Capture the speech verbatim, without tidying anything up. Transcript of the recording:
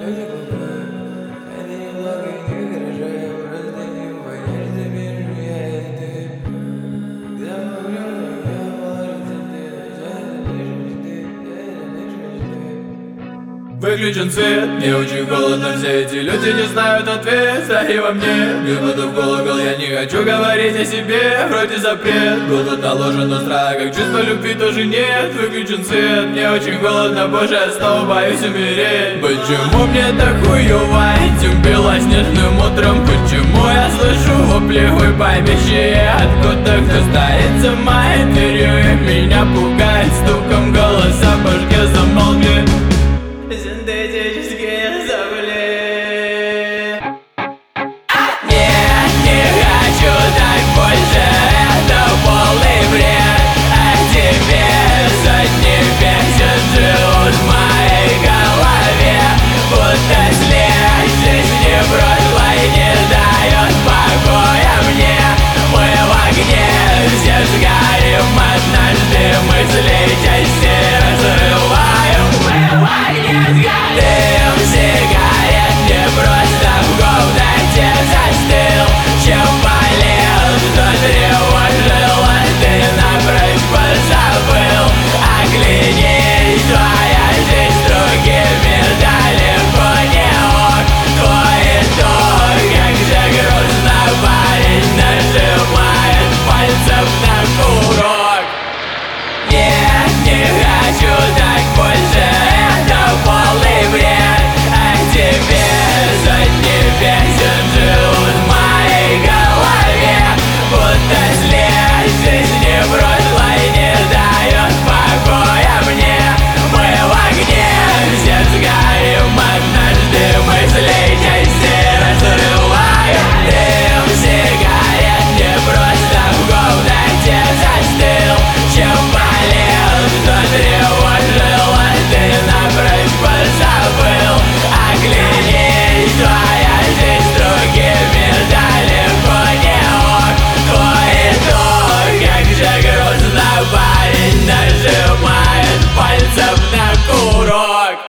люди глупые, они немного не выражают, просто не понять, что мир меняет ты. Когда мы умрем, я положу ты, я лишь ты, я лишь ты. Выключен свет, мне очень холодно, все эти люди не знают ответа. И во мне бьют в колокол, я не хочу говорить о себе. Вроде запрет, был тут наложен, но страха, как чувство любви тоже нет. Выключен свет, мне очень холодно, боже, я снова боюсь умереть. Почему мне так хуёво этим белоснежным утром? Почему я слышу вопли, вы поймищие? Откуда кто стоит за моей дверью и меня пугает стуком голоса в башке, замолкни. Синтетик.